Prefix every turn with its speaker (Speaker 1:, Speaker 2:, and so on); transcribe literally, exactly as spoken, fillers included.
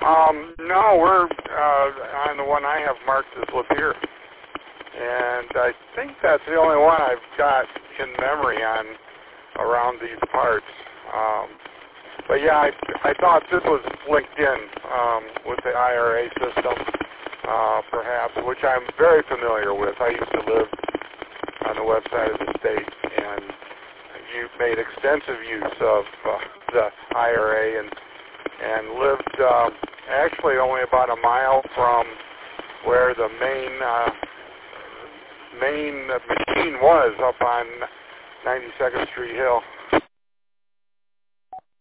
Speaker 1: Um, no, we're uh, on the one I have marked as Lapeer. And I think that's the only one I've got in memory on around these parts. Um, but yeah, I, I thought this was linked in um, with the I R A system, uh, perhaps, which I'm very familiar with. I used to live on the west side of the state, and you made extensive use of uh, the I R A and and lived uh, actually only about a mile from where the main uh, main machine was up on ninety-second Street Hill.